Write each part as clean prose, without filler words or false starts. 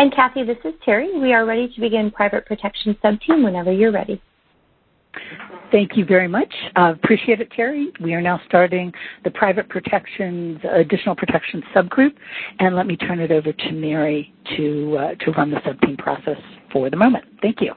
And Kathy, this is Terry. We are ready to begin Private Protection Subteam whenever you're ready. Thank you very much. Appreciate it, Terry. We are now starting the Private Protections Additional Protection Subgroup, and let me turn it over to Mary to run the subteam process for the moment. Thank you.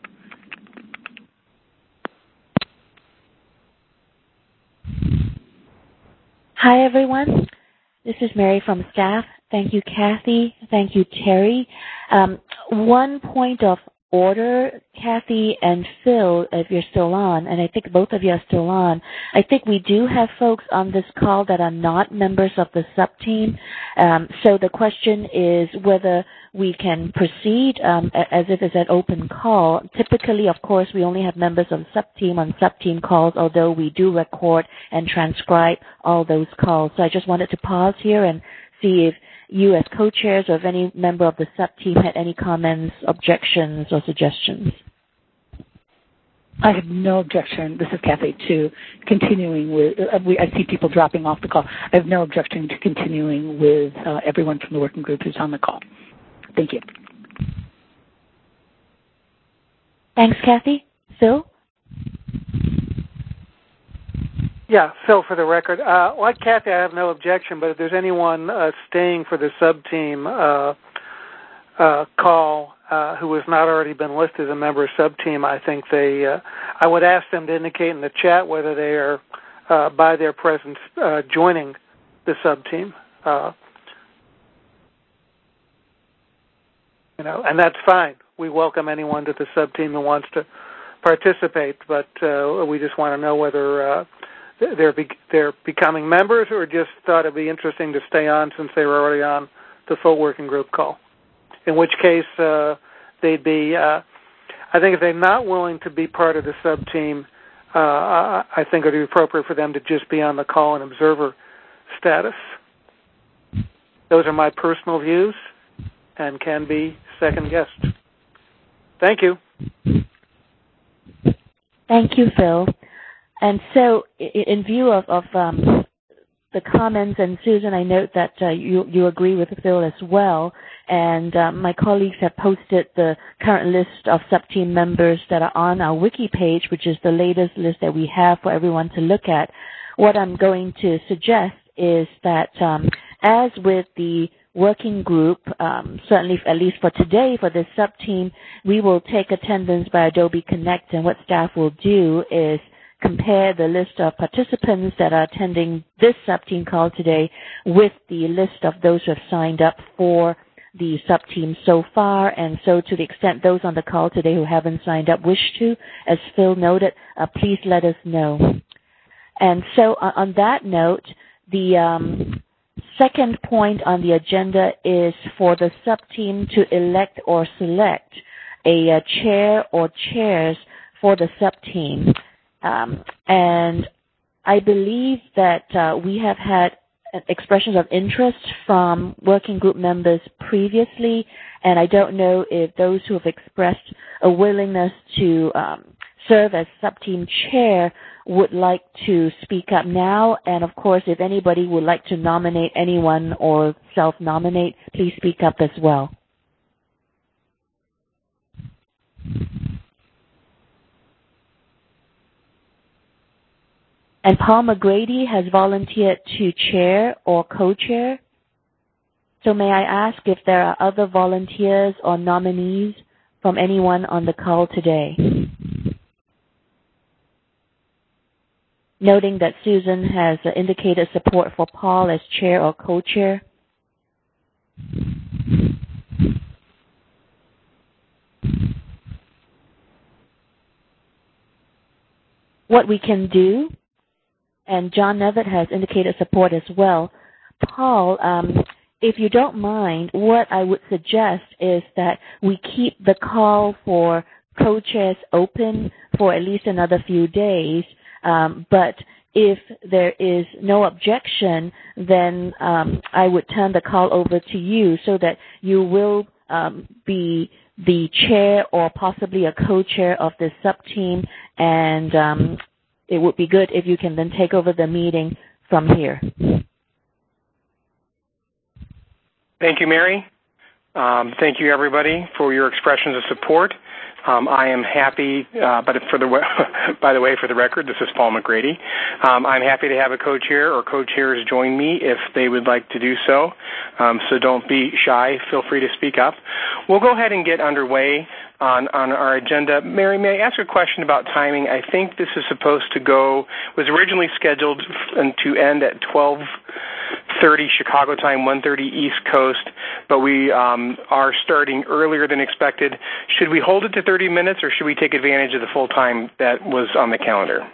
Hi, everyone. This is Mary from staff. Thank you, Kathy. Thank you, Terry. One point of order, Kathy and Phil, if you're still on, and I think both of you are still on, I think we do have folks on this call that are not members of the subteam. So the question is whether we can proceed as if it's an open call. Typically, of course, we only have members of the subteam on subteam calls, although we do record and transcribe all those calls. So I just wanted to pause here and see if you as co-chairs or if any member of the sub-team had any comments, objections, or suggestions. I have no objection, this is Kathy, to continuing with, I see people dropping off the call. I have no objection to continuing with everyone from the working group who's on the call. Thank you. Thanks, Kathy. Phil? Yeah, Phil, for the record. Like Kathy, I have no objection, but if there's anyone staying for the sub-team call who has not already been listed as a member of sub-team, I think I would ask them to indicate in the chat whether they are, by their presence, joining the sub-team. And that's fine. We welcome anyone to the sub-team who wants to participate, but we just want to know whether they're becoming members or just thought it'd be interesting to stay on since they were already on the full working group call. In which case, they'd be, I think if they're not willing to be part of the sub-team, I think it would be appropriate for them to just be on the call in observer status. Those are my personal views and can be second-guessed. Thank you. Thank you, Phil. And so, in view of the comments, and Susan, I note that you agree with Phil as well, and my colleagues have posted the current list of sub-team members that are on our wiki page, which is the latest list that we have for everyone to look at. What I'm going to suggest is that, as with the working group, certainly at least for today, for this sub-team, we will take attendance by Adobe Connect, and what staff will do is compare the list of participants that are attending this sub-team call today with the list of those who have signed up for the sub-team so far. And so to the extent those on the call today who haven't signed up wish to, as Phil noted, please let us know. And so on that note, the second point on the agenda is for the sub-team to elect or select a chair or chairs for the sub-team. And I believe that we have had expressions of interest from working group members previously, and I don't know if those who have expressed a willingness to serve as sub-team chair would like to speak up now. And, of course, if anybody would like to nominate anyone or self-nominate, please speak up as well. And Paul McGrady has volunteered to chair or co-chair. So may I ask if there are other volunteers or nominees from anyone on the call today? Noting that Susan has indicated support for Paul as chair or co-chair. What we can do, and John Nevitt has indicated support as well. Paul, if you don't mind, what I would suggest is that we keep the call for co-chairs open for at least another few days, but if there is no objection, then I would turn the call over to you so that you will be the chair or possibly a co-chair of this sub-team, and it would be good if you can then take over the meeting from here. Thank you, Mary. Thank you, everybody, for your expressions of support. I am happy, but by the way, for the record, this is Paul McGrady. I'm happy to have a co-chair or co-chairs join me if they would like to do so. So don't be shy. Feel free to speak up. We'll go ahead and get underway on our agenda. Mary, may I ask a question about timing? I think this is supposed to was originally scheduled to end at 12:30 Chicago time, 1:30 East Coast, but we are starting earlier than expected. Should we hold it to 30 minutes, or should we take advantage of the full time that was on the calendar?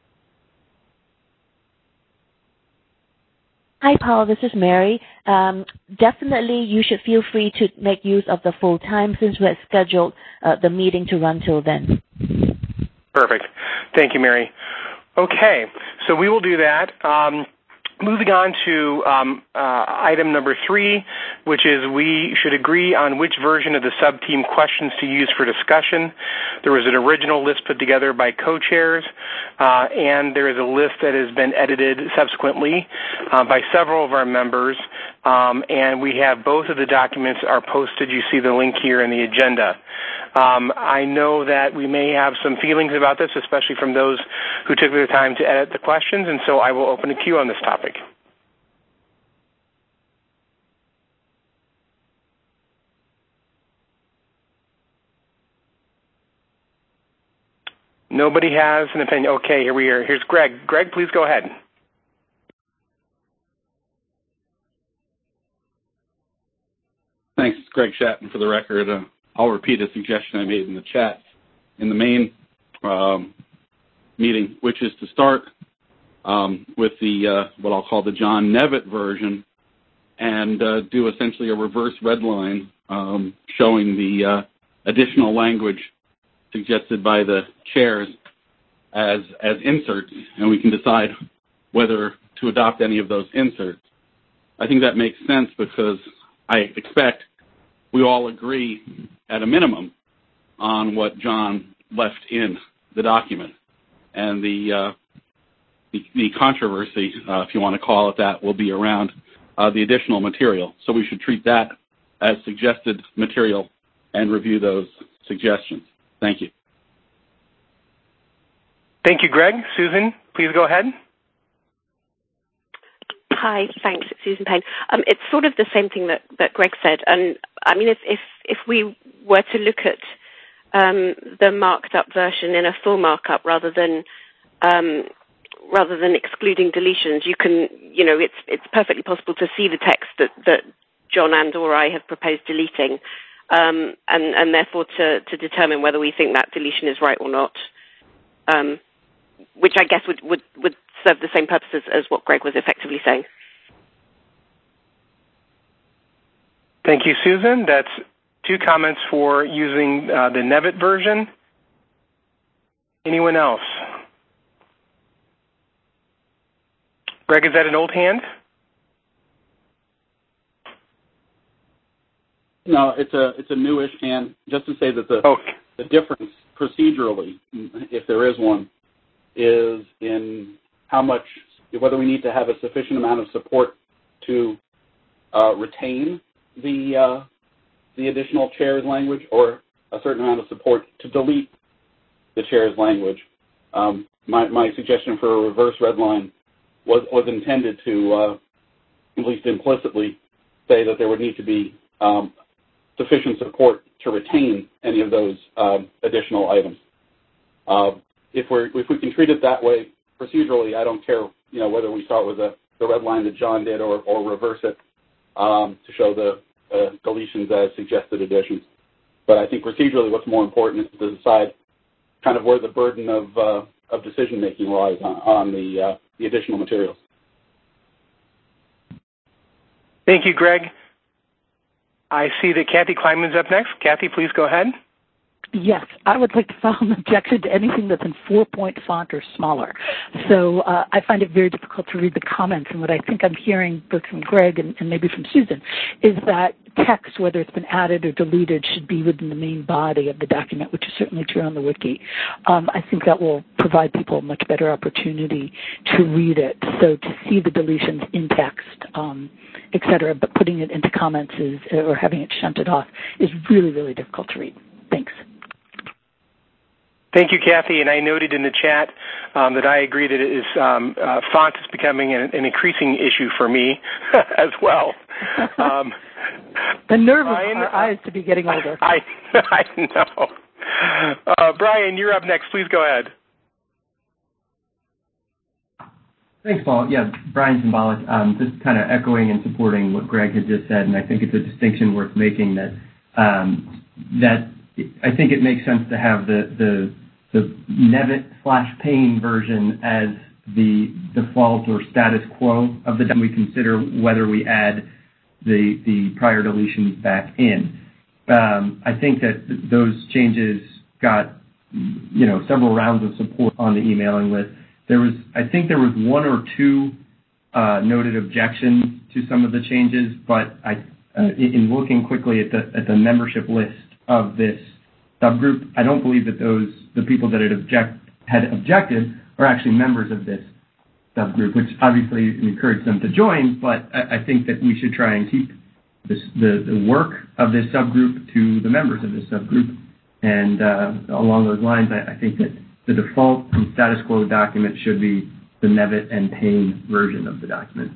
Hi, Paul. This is Mary. Definitely, you should feel free to make use of the full time since we had scheduled the meeting to run till then. Perfect. Thank you, Mary. Okay, so we will do that. Moving on to item number 3, which is we should agree on which version of the sub-team questions to use for discussion. There was an original list put together by co-chairs, and there is a list that has been edited subsequently by several of our members, and we have both of the documents are posted. You see the link here in the agenda. I know that we may have some feelings about this, especially from those who took the time to edit the questions, and so I will open a queue on this topic. Nobody has an opinion. Okay, here we are. Here's Greg. Greg, please go ahead. Thanks, Greg Shatton, for the record. I'll repeat a suggestion I made in the chat in the main meeting, which is to start with the what I'll call the John Nevitt version and do essentially a reverse red line showing the additional language suggested by the chairs as inserts, and we can decide whether to adopt any of those inserts. I think that makes sense because I expect we all agree at a minimum on what John left in the document. And the controversy, if you want to call it that, will be around the additional material. So we should treat that as suggested material and review those suggestions. Thank you. Thank you, Greg. Susan, please go ahead. Hi, thanks. It's Susan Payne. It's sort of the same thing that Greg said. And I mean, if we were to look at the marked up version in a full markup rather than excluding deletions, it's perfectly possible to see the text that John and or I have proposed deleting, and therefore to determine whether we think that deletion is right or not, which I guess would serve the same purpose as what Greg was effectively saying. Thank you, Susan. That's 2 comments for using the Nevitt version. Anyone else? Greg, is that an old hand? No, it's a newish hand. Just to say that the difference procedurally, if there is one, is in how much, whether we need to have a sufficient amount of support to retain the additional chair's language, or a certain amount of support to delete the chair's language. My suggestion for a reverse red line was intended to, at least implicitly, say that there would need to be sufficient support to retain any of those additional items. If we can treat it that way procedurally, I don't care, whether we start with the red line that John did or reverse it to show the deletions as suggested additions. But I think procedurally, what's more important is to decide kind of where the burden of decision making lies on the additional materials. Thank you, Greg. I see that Kathy Kleinman's up next. Kathy, please go ahead. Yes, I would like to file an objection to anything that's in 4-point font or smaller. So I find it very difficult to read the comments, and what I think I'm hearing both from Greg and maybe from Susan is that text, whether it's been added or deleted, should be within the main body of the document, which is certainly true on the wiki. I think that will provide people a much better opportunity to read it. So to see the deletions in text, et cetera, but putting it into comments or having it shunted off is really, really difficult to read. Thanks. Thank you, Kathy. And I noted in the chat that I agree that it is font is becoming an increasing issue for me as well. The nerve of our eyes to be getting older. I know. Brian, you're up next. Please go ahead. Thanks, Paul. Yeah, Brian Symbolic. Just kind of echoing and supporting what Greg had just said, and I think it's a distinction worth making that I think it makes sense to have the Nevitt/Payne version as the default or status quo of the. We consider whether we add the prior deletions back in. I think that those changes got several rounds of support on the emailing list. I think there was one or two noted objections to some of the changes, but in looking quickly at the membership list of this subgroup, I don't believe that the people that had objected are actually members of this subgroup, which obviously encouraged them to join, but I think that we should try and keep the work of this subgroup to the members of this subgroup. And along those lines, I think that the default and status quo document should be the Nevitt and Payne version of the document.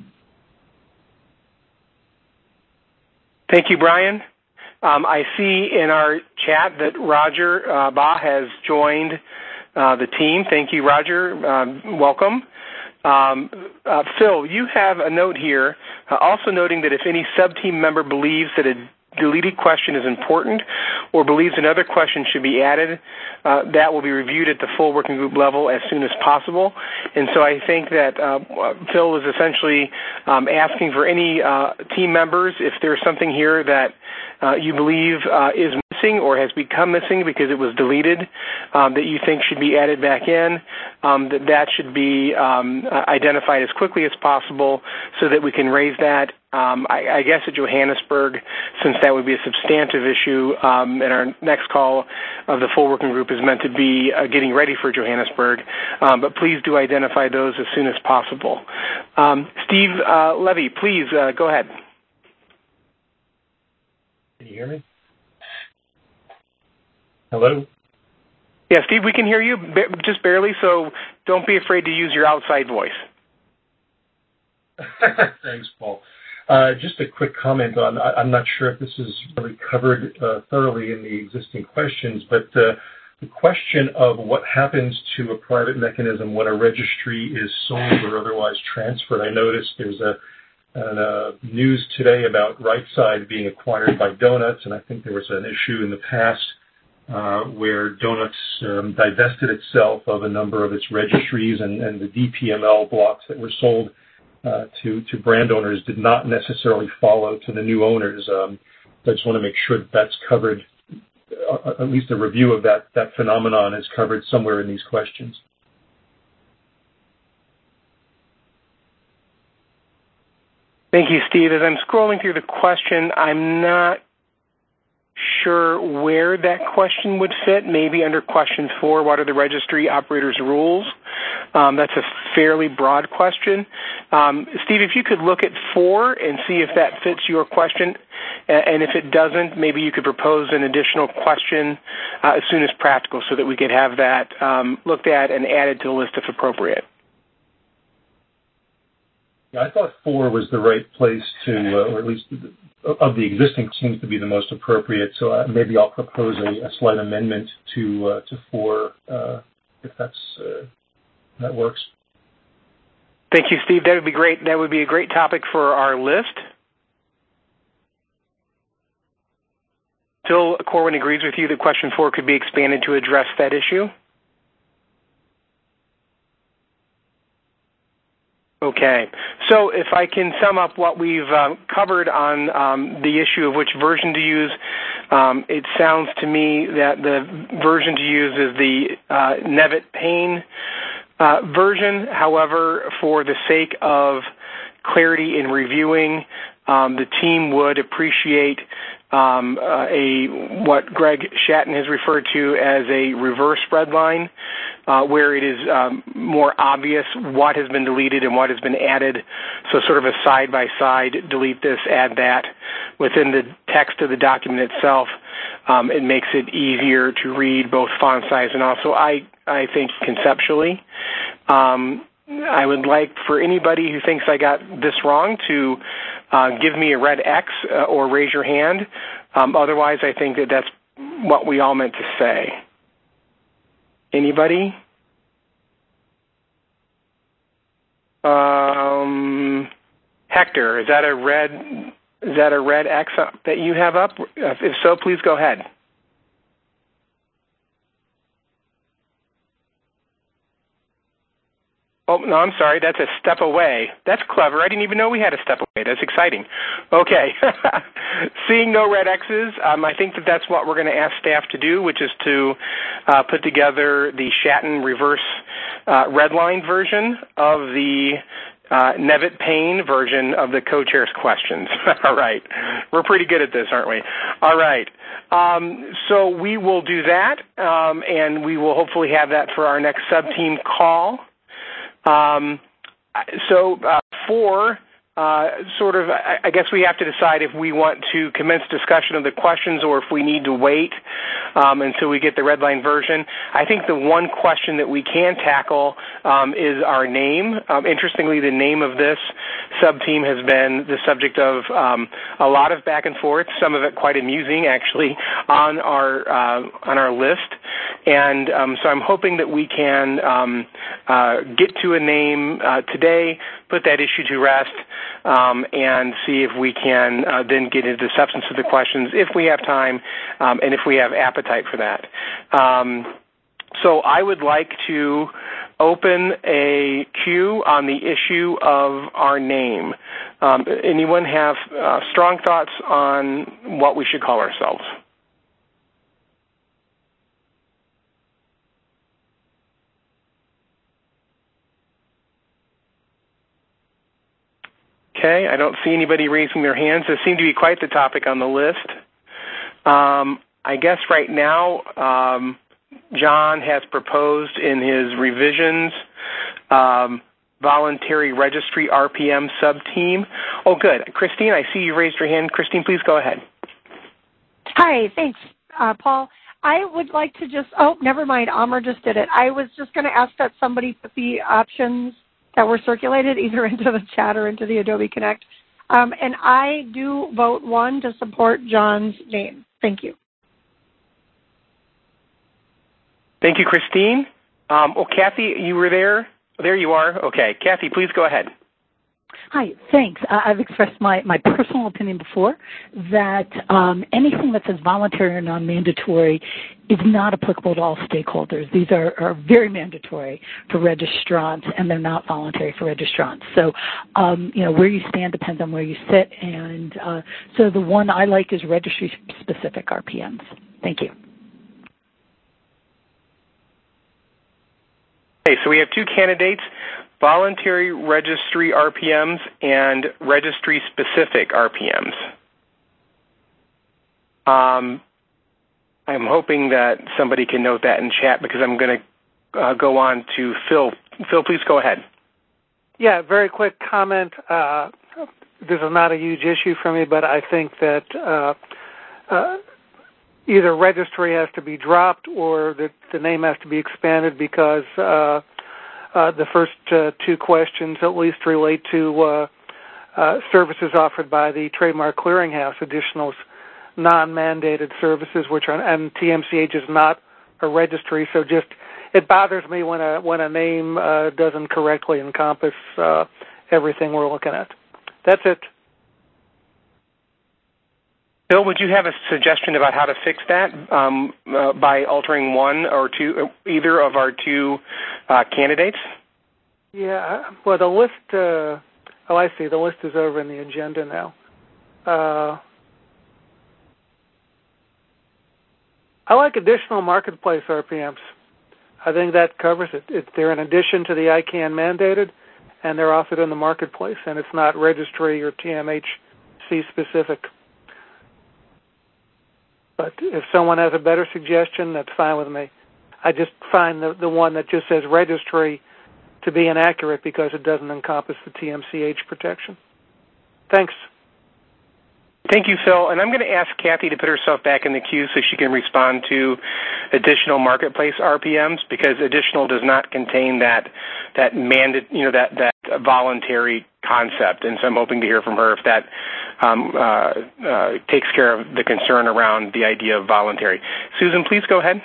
Thank you, Brian. I see in our chat that Roger Baugh has joined the team. Thank you, Roger. Welcome. Phil, you have a note here also noting that if any sub-team member believes that a deleted question is important or believes another question should be added, that will be reviewed at the full working group level as soon as possible. And so I think that Phil is essentially asking for any team members, if there's something here that you believe is missing or has become missing because it was deleted, that you think should be added back in, that should be identified as quickly as possible so that we can raise that. I guess at Johannesburg, since that would be a substantive issue, and our next call of the full working group is meant to be getting ready for Johannesburg, but please do identify those as soon as possible. Steve Levy, please go ahead. Can you hear me? Hello? Yeah, Steve, we can hear you, just barely, so don't be afraid to use your outside voice. Thanks, Paul. Just a quick comment on, I'm not sure if this is really covered thoroughly in the existing questions, but the question of what happens to a private mechanism when a registry is sold or otherwise transferred. I noticed there's news today about RightSide being acquired by Donuts, and I think there was an issue in the past where Donuts divested itself of a number of its registries, and the DPML blocks that were sold to brand owners did not necessarily follow to the new owners. So I just want to make sure that's covered, at least a review of that phenomenon is covered somewhere in these questions. Thank you, Steve. As I'm scrolling through the question, I'm not sure where that question would fit. Maybe under question 4, what are the registry operators' rules? That's a fairly broad question. Steve, if you could look at 4 and see if that fits your question, and if it doesn't, maybe you could propose an additional question as soon as practical so that we could have that looked at and added to the list if appropriate. Yeah, I thought 4 was the right place to, or at least of the existing, seems to be the most appropriate. So maybe I'll propose a slight amendment to 4 if that works. Thank you, Steve. That would be great. That would be a great topic for our list. Phil Corwin agrees with you that question 4 could be expanded to address that issue. Okay, so if I can sum up what we've covered on the issue of which version to use, it sounds to me that the version to use is the Nevitt-Payne version. However, for the sake of clarity in reviewing, the team would appreciate what Greg Shatton has referred to as a reverse red line, where it is more obvious what has been deleted and what has been added. So sort of a side-by-side, delete this, add that. Within the text of the document itself, it makes it easier to read both font size and also, I think, conceptually. I would like for anybody who thinks I got this wrong to give me a red X or raise your hand. Otherwise, I think that that's what we all meant to say. Anybody? Hector, is that a red X that you have up? If so, please go ahead. Oh, no, I'm sorry. That's a step away. That's clever. I didn't even know we had a step away. That's exciting. Okay. Seeing no red X's, I think that's what we're going to ask staff to do, which is to put together the Shatton reverse redline version of the Nevitt Payne version of the co-chair's questions. All right. We're pretty good at this, aren't we? All right. So we will do that, and we will hopefully have that for our next sub-team call. I guess we have to decide if we want to commence discussion of the questions or if we need to wait until we get the red line version. I think the one question that we can tackle is our name. Interestingly, the name of this sub-team has been the subject of a lot of back and forth, some of it quite amusing, actually, on our list. And so I'm hoping that we can get to a name today, put that issue to rest, and see if we can then get into the substance of the questions if we have time and if we have appetite for that. So I would like to open a queue on the issue of our name. Anyone have strong thoughts on what we should call ourselves? Okay, I don't see anybody raising their hands. This seemed to be quite the topic on the list. I guess right now, John has proposed in his revisions voluntary registry RPM sub-team. Oh, good. Christine, I see you raised your hand. Christine, please go ahead. Hi, thanks, Paul. I would like to never mind. Amr just did it. I was just going to ask that somebody put the options that were circulated either into the chat or into the Adobe Connect. And I do vote 1 to support John's name. Thank you. Thank you, Christine. Kathy, you were there? There you are. Okay. Kathy, please go ahead. Hi, thanks. I've expressed my personal opinion before that anything that says voluntary or non-mandatory is not applicable to all stakeholders. These are very mandatory for registrants, and they're not voluntary for registrants. So, where you stand depends on where you sit, and so the one I like is registry-specific RPMs. Thank you. Okay, so we have 2 candidates, voluntary registry RPMs and registry-specific RPMs. I'm hoping that somebody can note that in chat because I'm going to go on to Phil. Phil, please go ahead. Yeah, very quick comment. This is not a huge issue for me, but I think that either registry has to be dropped or the name has to be expanded because the first 2 questions at least relate to services offered by the Trademark Clearinghouse, additional non-mandated services, and TMCH is not a registry. So it bothers me when a name doesn't correctly encompass everything we're looking at. That's it. Bill, would you have a suggestion about how to fix that by altering 1 or 2, either of our 2 candidates? Yeah, well, the list, I see. The list is over in the agenda now. I like additional marketplace RPMs. I think that covers it. They're in addition to the ICANN mandated, and they're offered in the marketplace, and it's not registry or TMH TMC specific. But if someone has a better suggestion, that's fine with me. I just find the one that just says registry to be inaccurate because it doesn't encompass the TMCH protection. Thanks. Thank you, Phil. And I'm going to ask Kathy to put herself back in the queue so she can respond to additional marketplace RPMs, because additional does not contain that voluntary concept. And so I'm hoping to hear from her if that takes care of the concern around the idea of voluntary. Susan, please go ahead.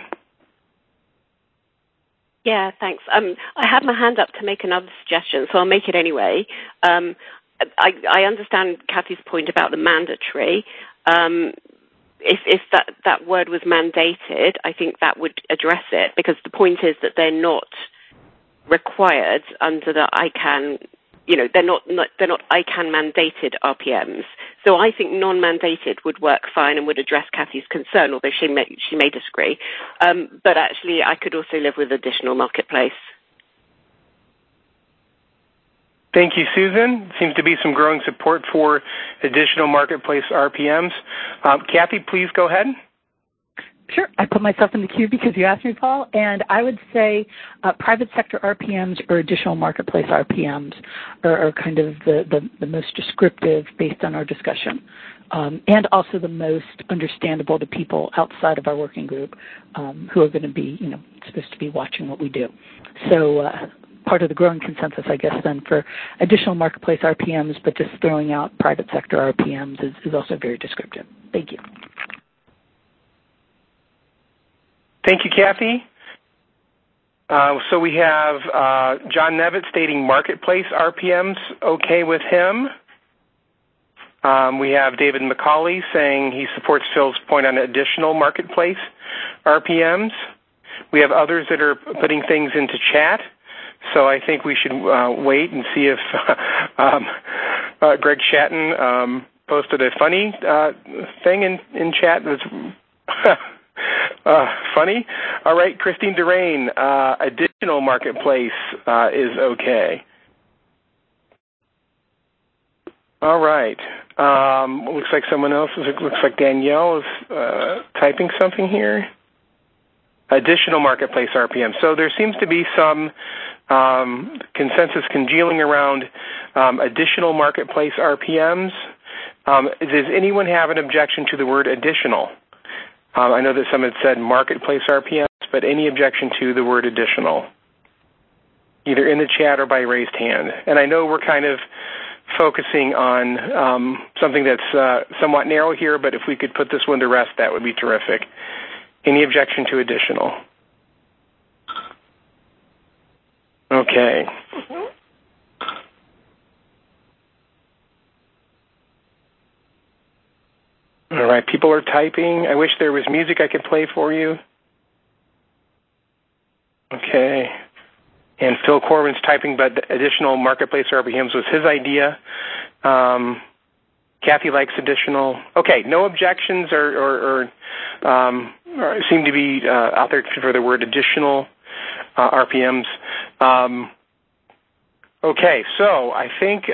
Yeah, thanks. I had my hand up to make another suggestion, so I'll make it anyway. I understand Kathy's point about the mandatory. If that word was mandated, I think that would address it, because the point is that they're not required under the ICANN. They're not ICANN mandated RPMs. So I think non-mandated would work fine and would address Kathy's concern, although she may disagree. But actually, I could also live with additional marketplace. Thank you, Susan. Seems to be some growing support for additional marketplace RPMs. Kathy, please go ahead. Sure. I put myself in the queue because you asked me, Paul, and I would say private sector RPMs or additional marketplace RPMs are kind of the most descriptive based on our discussion, and also the most understandable to people outside of our working group who are going to be, supposed to be watching what we do. So part of the growing consensus, I guess, then for additional marketplace RPMs, but just throwing out private sector RPMs is also very descriptive. Thank you. Thank you, Kathy. So we have John Nevitt stating marketplace RPMs, okay with him. We have David McCauley saying he supports Phil's point on additional marketplace RPMs. We have others that are putting things into chat. So I think we should wait and see if Greg Shatton posted a funny thing in chat that's funny. All right, Christine Durain, additional marketplace is okay. All right. Looks like someone else looks like Danielle is typing something here. Additional marketplace RPM. So there seems to be some consensus congealing around additional marketplace RPMs. Does anyone have an objection to the word additional? I know that some had said marketplace RPMs, but any objection to the word additional, either in the chat or by raised hand? And I know we're kind of focusing on something that's somewhat narrow here, but if we could put this one to rest, that would be terrific. Any objection to additional? Okay. All right, people are typing. I wish there was music I could play for you. Okay. And Phil Corbin's typing, but additional marketplace RPMs was his idea. Kathy likes additional. Okay, no objections or seem to be out there for the word additional RPMs. Okay, so I think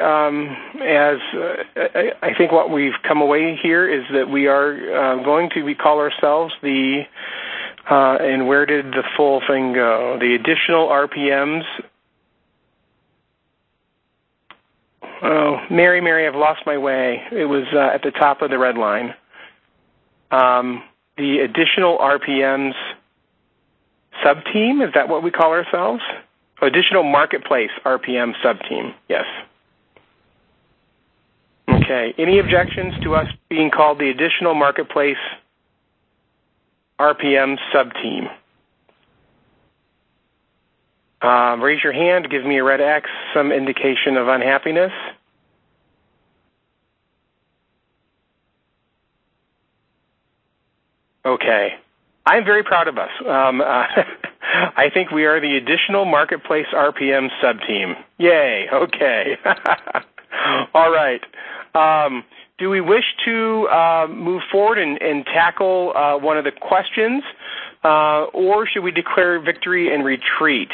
I think what we've come away here is that we are going to call ourselves the and where did the full thing go? The additional RPMs. Oh, Mary, I've lost my way. It was at the top of the red line. The additional RPMs sub-team, is that what we call ourselves? Additional marketplace RPM sub-team, yes. Okay, any objections to us being called the additional marketplace RPM sub-team? Raise your hand, give me a red X, some indication of unhappiness. Okay. I'm very proud of us. I think we are the additional marketplace RPM sub-team. Yay, okay. All right. Do we wish to move forward and tackle one of the questions, or should we declare victory and retreat?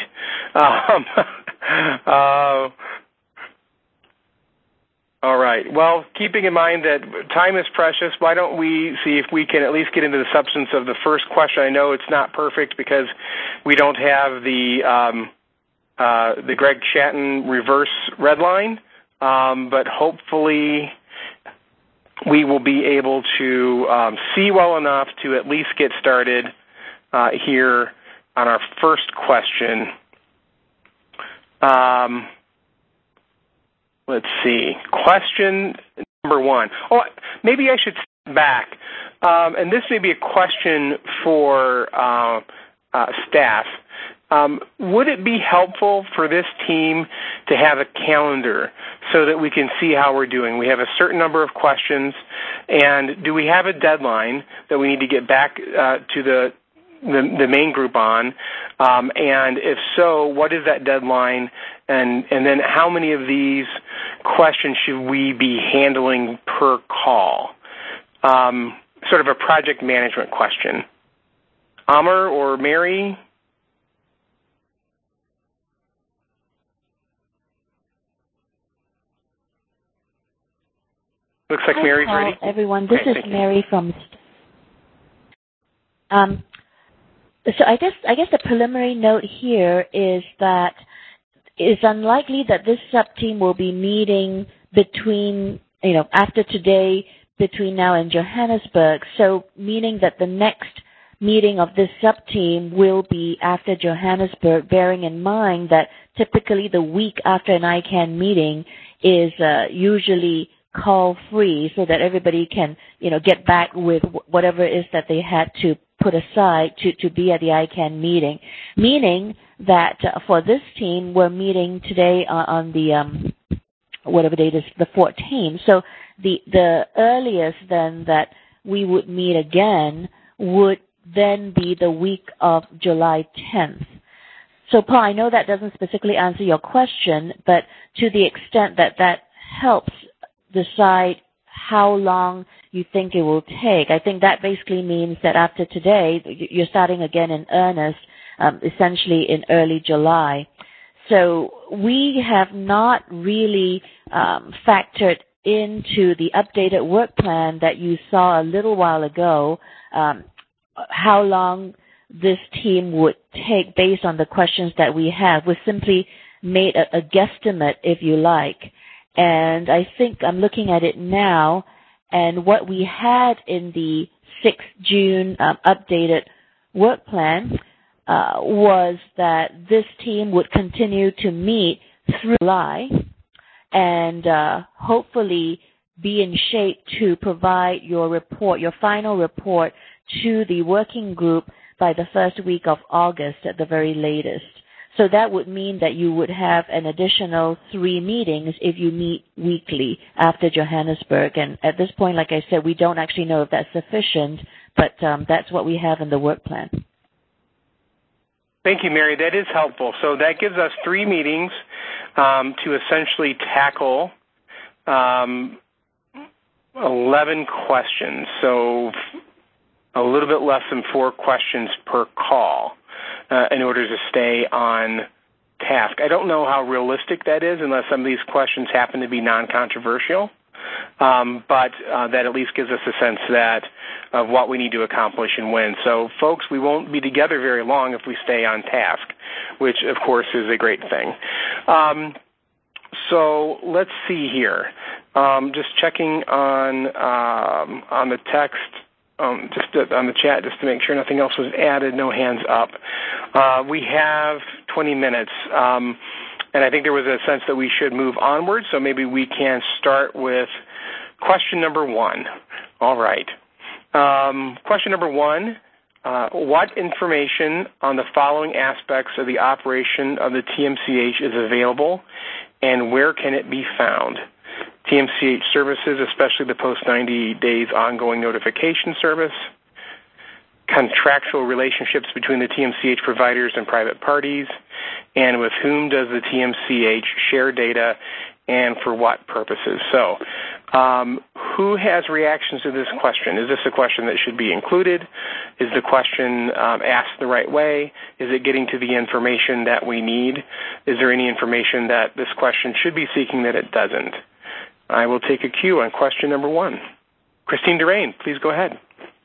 All right. Well, keeping in mind that time is precious, why don't we see if we can at least get into the substance of the first question? I know it's not perfect because we don't have the Greg Shatton reverse red line, but hopefully we will be able to see well enough to at least get started here on our first question. Let's see. Question number 1. Oh, maybe I should step back. And this may be a question for staff. Would it be helpful for this team to have a calendar so that we can see how we're doing? We have a certain number of questions, and do we have a deadline that we need to get back to the main group on? And if so, what is that deadline? And then how many of these questions should we be handling per call? Sort of a project management question. Amr or Mary? Looks like Mary's ready. Everyone, this is Mary from. So I guess the preliminary note here is that it's unlikely that this sub-team will be meeting between, after today, between now and Johannesburg. So meaning that the next meeting of this sub-team will be after Johannesburg, bearing in mind that typically the week after an ICANN meeting is usually call-free so that everybody can, get back with whatever it is that they had to put aside to be at the ICANN meeting. Meaning that for this team, we're meeting today on the, whatever date is, the 14th. So the earliest then that we would meet again would then be the week of July 10th. So, Paul, I know that doesn't specifically answer your question, but to the extent that that helps decide how long you think it will take, I think that basically means that after today, you're starting again in earnest, essentially in early July. So we have not really factored into the updated work plan that you saw a little while ago how long this team would take based on the questions that we have. We simply made a guesstimate, if you like. And I think I'm looking at it now, and what we had in the 6th June updated work plan was that this team would continue to meet through July and hopefully be in shape to provide your report, your final report, to the working group by the first week of August at the very latest. So that would mean that you would have an additional 3 meetings if you meet weekly after Johannesburg. And at this point, like I said, we don't actually know if that's sufficient, but that's what we have in the work plan. Thank you, Mary. That is helpful. So that gives us 3 meetings to essentially tackle 11 questions. So a little bit less than 4 questions per call. In order to stay on task. I don't know how realistic that is unless some of these questions happen to be non-controversial, but that at least gives us a sense of what we need to accomplish and when. So, folks, we won't be together very long if we stay on task, which, of course, is a great thing. So let's see here. Just checking on the text. Just on the chat, just to make sure nothing else was added, no hands up. We have 20 minutes, and I think there was a sense that we should move onward, so maybe we can start with question number 1. All right. Question number 1, what information on the following aspects of the operation of the TMCH is available, and where can it be found? TMCH services, especially the post-90 days ongoing notification service, contractual relationships between the TMCH providers and private parties, and with whom does the TMCH share data and for what purposes? So, who has reactions to this question? Is this a question that should be included? Is the question asked the right way? Is it getting to the information that we need? Is there any information that this question should be seeking that it doesn't? I will take a cue on question number 1. Christine Durain, please go ahead.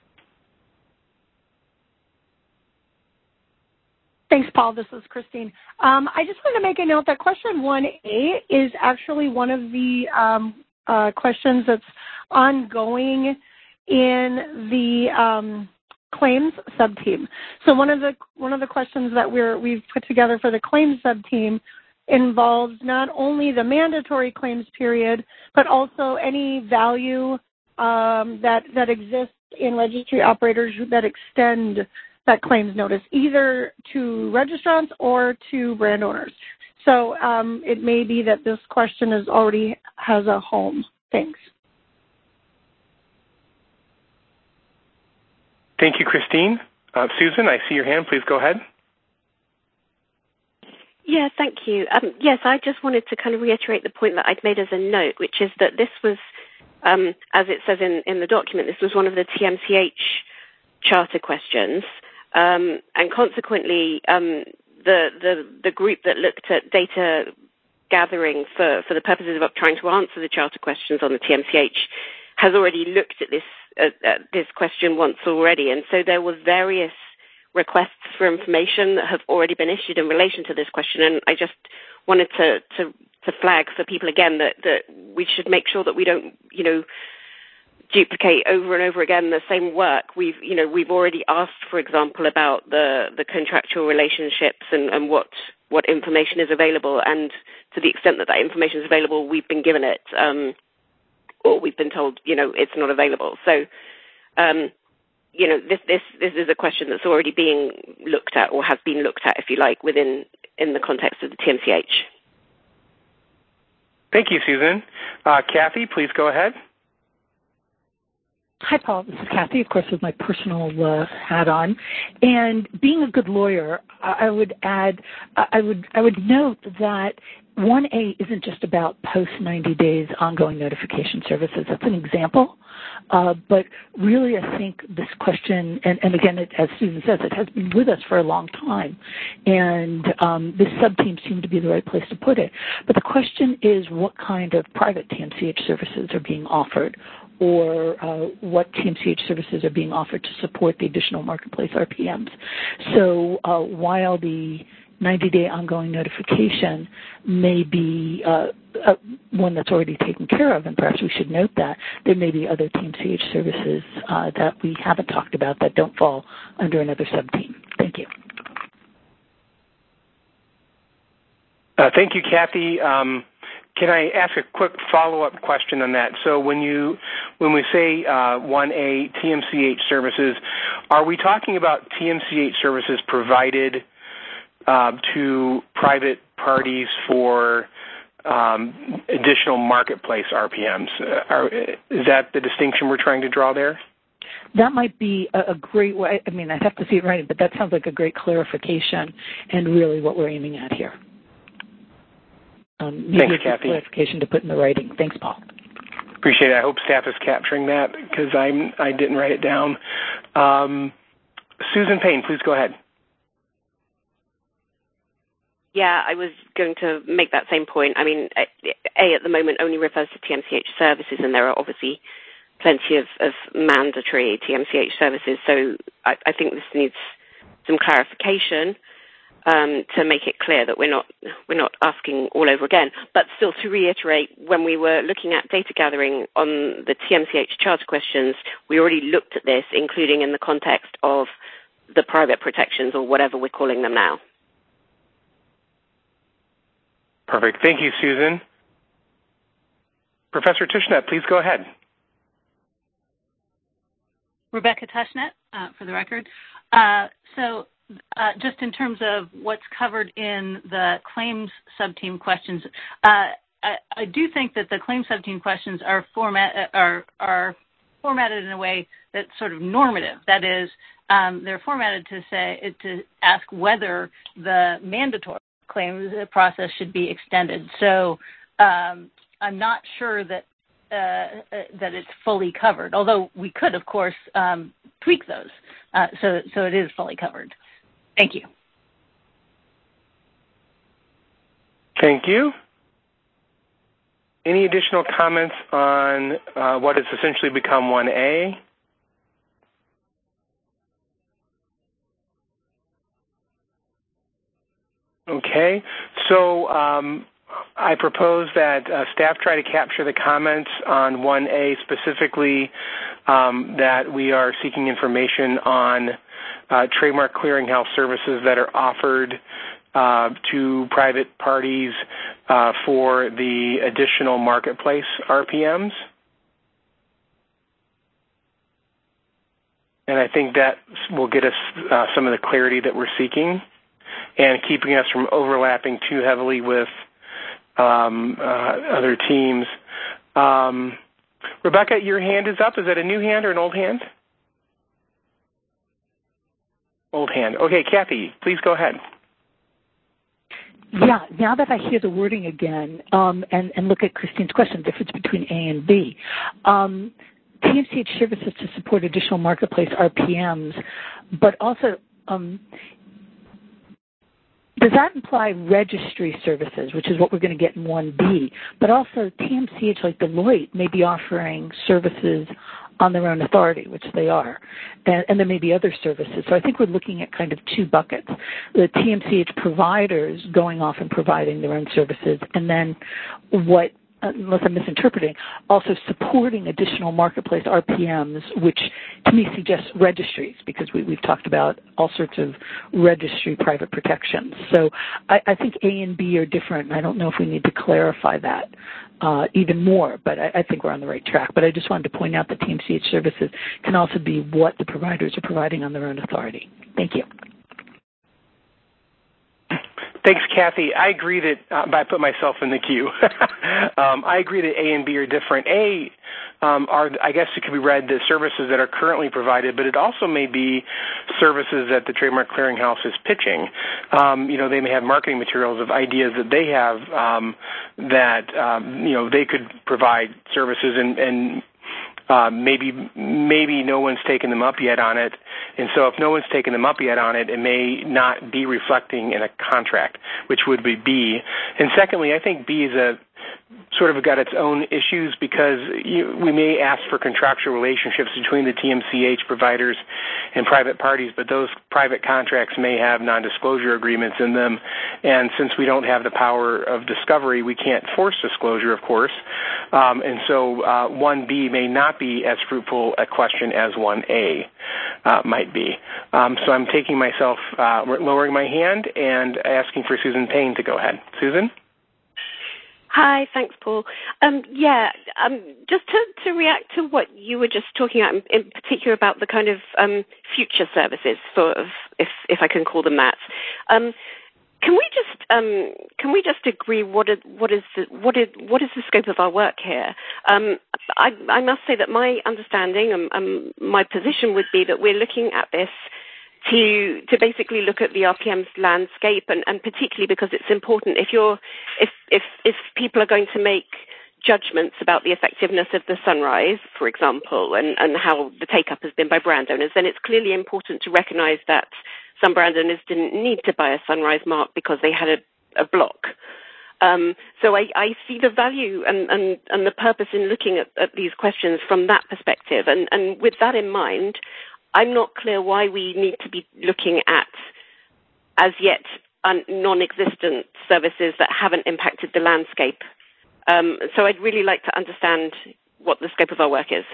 Thanks, Paul. This is Christine. I just wanted to make a note that question 1A is actually one of the questions that's ongoing in the claims subteam. So one of the questions that we've put together for the claims subteam involves not only the mandatory claims period, but also any value that exists in registry operators that extend that claims notice, either to registrants or to brand owners. So it may be that this question already has a home. Thanks. Thank you, Christine. Susan, I see your hand. Please go ahead. Yeah, thank you. Yes, I just wanted to kind of reiterate the point that I'd made as a note, which is that this was, as it says in the document, this was one of the TMCH charter questions. And consequently, the group that looked at data gathering for the purposes of trying to answer the charter questions on the TMCH has already looked at this question once already. And so there were various requests for information that have already been issued in relation to this question. And I just wanted to flag for people again that we should make sure that we don't, duplicate over and over again the same work. We've already asked, for example, about the contractual relationships and what information is available, and to the extent that information is available, we've been given it, or we've been told, it's not available. So, this is a question that's already being looked at, or has been looked at, if you like, in the context of the TMCH. Thank you, Susan. Kathy, please go ahead. Hi, Paul. This is Kathy, of course, with my personal hat on. And being a good lawyer, I would note that 1A isn't just about post 90 days ongoing notification services. That's an example. But really, I think this question, and again, as Susan says, it has been with us for a long time. And this subteam seemed to be the right place to put it. But the question is, what kind of private TMCH services are being offered, or what TMCH services are being offered to support the additional marketplace RPMs. So while the 90-day ongoing notification may be one that's already taken care of, and perhaps we should note that, there may be other TMCH services that we haven't talked about that don't fall under another subteam. Thank you. Thank you, Kathy. Can I ask a quick follow-up question on that? So when we say 1A TMCH services, are we talking about TMCH services provided to private parties for additional marketplace RPMs? Is that the distinction we're trying to draw there? That might be a great way. I mean, I'd have to see it right, but that sounds like a great clarification and really what we're aiming at here. Thanks, Kathy. Clarification to put in the writing. Thanks, Paul. Appreciate it. I hope staff is capturing that because I didn't write it down. Susan Payne, please go ahead. Yeah, I was going to make that same point. I mean, A at the moment only refers to TMCH services, and there are obviously plenty of mandatory TMCH services. So I think this needs some clarification to make it clear that we're not asking all over again. But still, to reiterate, when we were looking at data gathering on the TMCH charter questions, we already looked at this, including in the context of the private protections, or whatever we're calling them now. Perfect. Thank you, Susan. Professor Tushnet, please go ahead. Rebecca Tushnet, for the record. So just in terms of what's covered in the claims subteam questions, I do think that the claims subteam questions are formatted in a way that's sort of normative. That is, they're formatted to ask whether the mandatory claims process should be extended. So I'm not sure that it's fully covered, although we could, of course, tweak those. So it is fully covered. Thank you. Thank you. Any additional comments on what has essentially become 1A? Okay, so I propose that staff try to capture the comments on 1A, specifically that we are seeking information on trademark clearinghouse services that are offered to private parties for the additional marketplace RPMs. And I think that will get us some of the clarity that we're seeking and keeping us from overlapping too heavily with other teams. Rebecca, your hand is up. Is that a new hand or an old hand? Old hand. Okay, Kathy, please go ahead. Yeah, now that I hear the wording again and look at Christine's question, the difference between A and B, TMCH services to support additional marketplace RPMs, but also does that imply registry services, which is what we're going to get in 1B, but also TMCH, like Deloitte, may be offering services on their own authority, which they are, and there may be other services. So I think we're looking at kind of two buckets, the TMCH providers going off and providing their own services, and then what, unless I'm misinterpreting, also supporting additional marketplace RPMs, which to me suggests registries, because we've talked about all sorts of registry private protections. So I think A and B are different, and I don't know if we need to clarify that even more, but I think we're on the right track. But I just wanted to point out that TMCH services can also be what the providers are providing on their own authority. Thank you. Thanks, Kathy. I agree that, I put myself in the queue. I agree that A and B are different. A are, I guess it could be read, the services that are currently provided, but it also may be services that the Trademark Clearinghouse is pitching. They may have marketing materials of ideas that they have that they could provide services and maybe no one's taken them up yet on it. And so if no one's taken them up yet on it, it may not be reflecting in a contract, which would be B. And secondly, I think B is sort of got its own issues because we may ask for contractual relationships between the TMCH providers and private parties, but those private contracts may have non-disclosure agreements in them. And since we don't have the power of discovery, we can't force disclosure, of course. And so 1B may not be as fruitful a question as 1A might be. So I'm taking myself, lowering my hand and asking for Susan Payne to go ahead. Susan? Hi, thanks, Paul. Just to react to what you were just talking about, in particular about the kind of future services, sort of, if I can call them that. Can we just agree what is the scope of our work here? I must say that my understanding and my position would be that we're looking at this to basically look at the RPM's landscape, and particularly because it's important if people are going to make judgments about the effectiveness of the Sunrise, for example, and how the take-up has been by brand owners, then it's clearly important to recognize that some brand owners didn't need to buy a Sunrise mark because they had a block. So I see the value and the purpose in looking at these questions from that perspective. And with that in mind, I'm not clear why we need to be looking at as yet non-existent services that haven't impacted the landscape. So I'd really like to understand what the scope of our work is.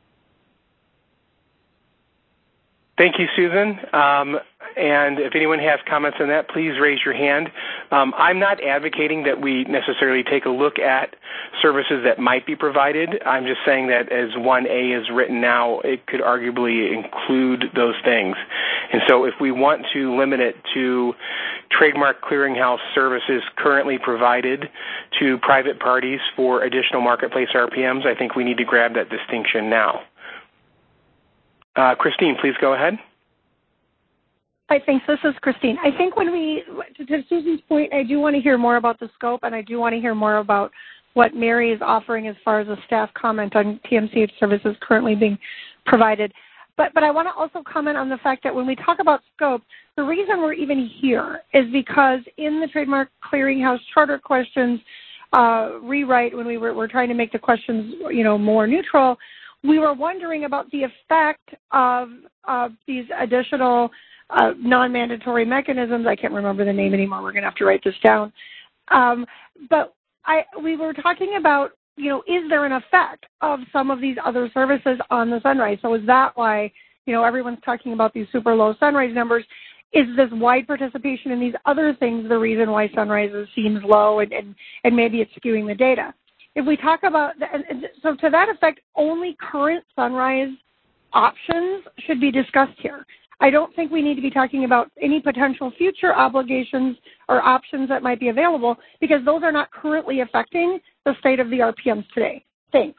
Thank you, Susan. And if anyone has comments on that, please raise your hand. I'm not advocating that we necessarily take a look at services that might be provided. I'm just saying that as 1A is written now, it could arguably include those things. And so if we want to limit it to trademark clearinghouse services currently provided to private parties for additional marketplace RPMs, I think we need to grab that distinction now. Christine, please go ahead. Hi, thanks. This is Christine. I think to Susan's point, I do want to hear more about the scope, and I do want to hear more about what Mary is offering as far as a staff comment on TMCH services currently being provided. But I want to also comment on the fact that when we talk about scope, the reason we're even here is because in the Trademark Clearinghouse Charter questions, rewrite when we were trying to make the questions, more neutral, we were wondering about the effect of these additional non-mandatory mechanisms. I can't remember the name anymore. We're going to have to write this down. But we were talking about, is there an effect of some of these other services on the Sunrise? So is that why, everyone's talking about these super low Sunrise numbers? Is this wide participation in these other things the reason why Sunrise seems low and maybe it's skewing the data? If we talk about, so to that effect, only current Sunrise options should be discussed here. I don't think we need to be talking about any potential future obligations or options that might be available because those are not currently affecting the state of the RPMs today. Thanks.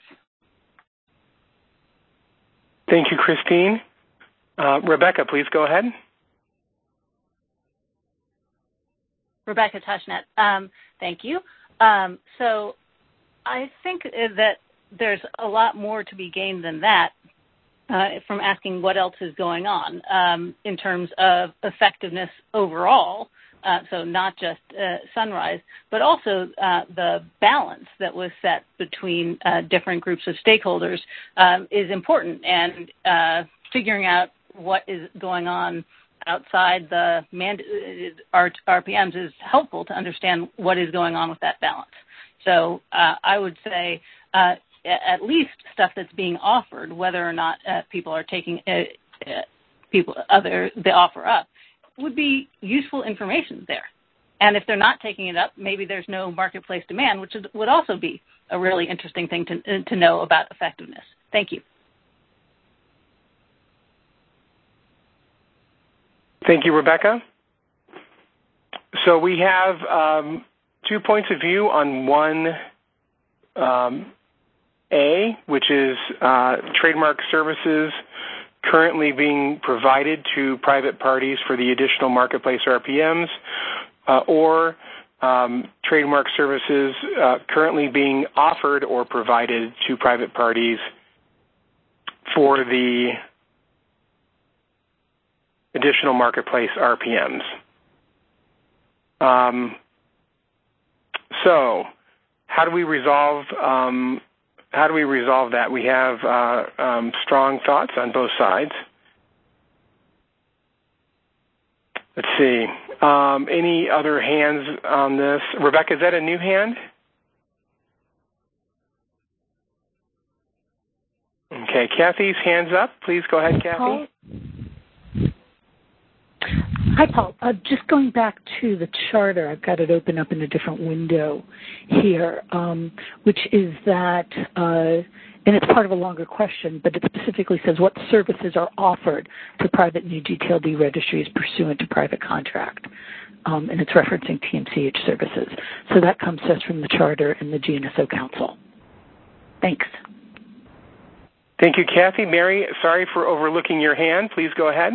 Thank you, Christine. Rebecca, please go ahead. Rebecca Tushnet. Thank you. So I think that there's a lot more to be gained than that from asking what else is going on in terms of effectiveness overall. So not just Sunrise, but also the balance that was set between different groups of stakeholders is important, and figuring out what is going on outside the RPMs is helpful to understand what is going on with that balance. So I would say at least stuff that's being offered, whether or not people are taking the offer up, would be useful information there. And if they're not taking it up, maybe there's no marketplace demand, which would also be a really interesting thing to know about effectiveness. Thank you. Thank you, Rebecca. So we have 2 points of view on 1A, which is trademark services currently being provided to private parties for the additional marketplace RPMs, or trademark services currently being offered or provided to private parties for the additional marketplace RPMs. So, how do we resolve that? We have strong thoughts on both sides. Let's see. Any other hands on this? Rebecca, is that a new hand? Okay, Kathy's hand's up. Please go ahead, Kathy. Paul? Hi, Paul. Just going back to the charter, I've got it open up in a different window here, which is that, and it's part of a longer question, but it specifically says what services are offered to private new GTLD registries pursuant to private contract, and it's referencing TMCH services. So that comes to us from the charter and the GNSO Council. Thanks. Thank you, Kathy. Mary, sorry for overlooking your hand. Please go ahead.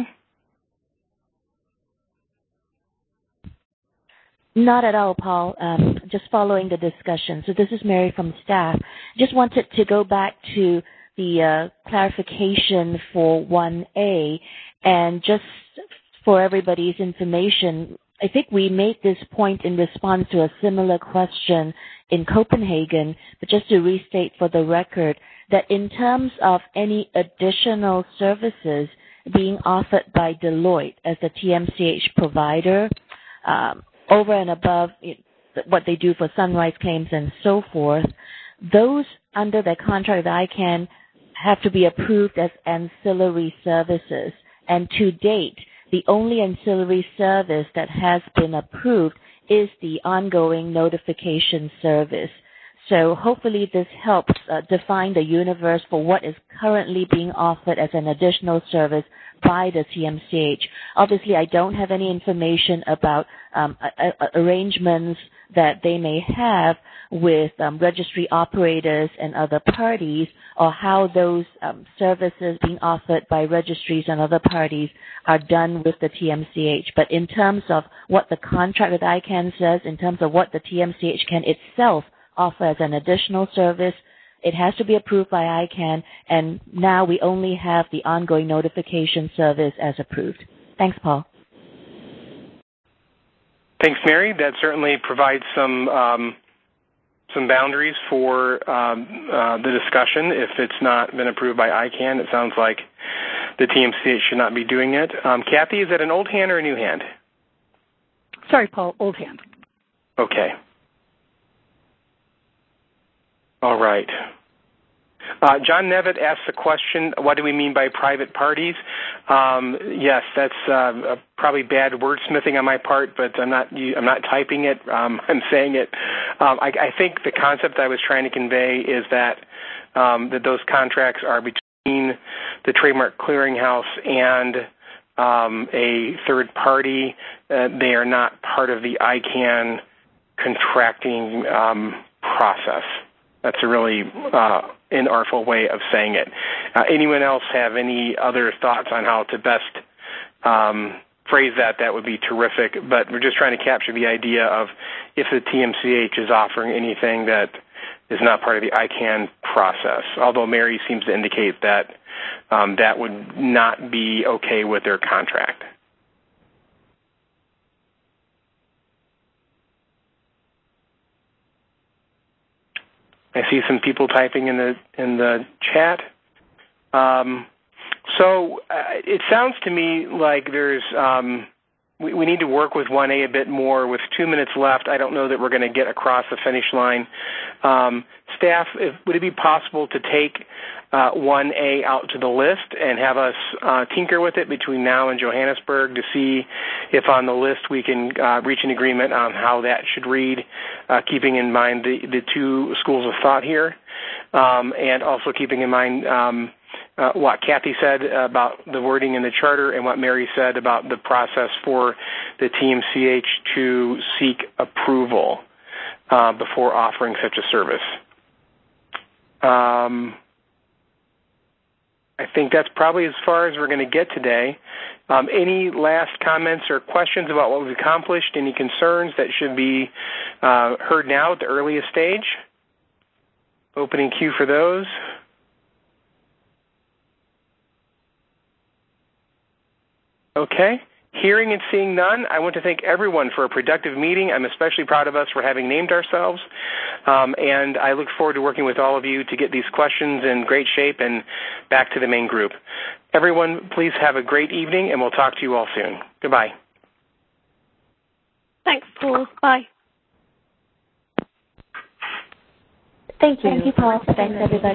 Not at all, Paul. Just following the discussion. So this is Mary from staff. Just wanted to go back to the clarification for 1A, and just for everybody's information, I think we made this point in response to a similar question in Copenhagen, but just to restate for the record that in terms of any additional services being offered by Deloitte as the TMCH provider, over and above what they do for Sunrise claims and so forth, those under the contract with ICANN have to be approved as ancillary services. And to date, the only ancillary service that has been approved is the ongoing notification service. So hopefully this helps define the universe for what is currently being offered as an additional service by the TMCH. Obviously, I don't have any information about arrangements that they may have with registry operators and other parties, or how those services being offered by registries and other parties are done with the TMCH. But in terms of what the contract with ICANN says, in terms of what the TMCH can itself offer as an additional service, it has to be approved by ICANN, and now we only have the ongoing notification service as approved. Thanks, Paul. Thanks, Mary. That certainly provides some some boundaries for the discussion if it's not been approved by ICANN. It sounds like the TMCH should not be doing it. Kathy, is that an old hand or a new hand? Sorry, Paul, old hand. Okay. All right. John Nevitt asked the question, what do we mean by private parties? Yes, that's probably bad wordsmithing on my part, but I'm not typing it. I'm saying it. I think the concept I was trying to convey is that that those contracts are between the Trademark Clearinghouse and a third party. They are not part of the ICANN contracting process. That's a really inartful way of saying it. Anyone else have any other thoughts on how to best phrase that? That would be terrific. But we're just trying to capture the idea of if the TMCH is offering anything that is not part of the ICANN process, although Mary seems to indicate that that would not be okay with their contract. I see some people typing in the chat. So it sounds to me like there's we need to work with 1A a bit more. With 2 minutes left, I don't know that we're going to get across the finish line. Staff, would it be possible to take 1A out to the list and have us tinker with it between now and Johannesburg to see if on the list we can reach an agreement on how that should read, keeping in mind the two schools of thought here, and also keeping in mind what Kathy said about the wording in the charter and what Mary said about the process for the TMCH to seek approval before offering such a service. I think that's probably as far as we're going to get today. Any last comments or questions about what we've accomplished? Any concerns that should be heard now at the earliest stage? Opening queue for those. Okay. Hearing and seeing none, I want to thank everyone for a productive meeting. I'm especially proud of us for having named ourselves, and I look forward to working with all of you to get these questions in great shape and back to the main group. Everyone, please have a great evening, and we'll talk to you all soon. Goodbye. Thanks, Paul. Bye. Thank you. Thank you, Paul. Thanks, everybody.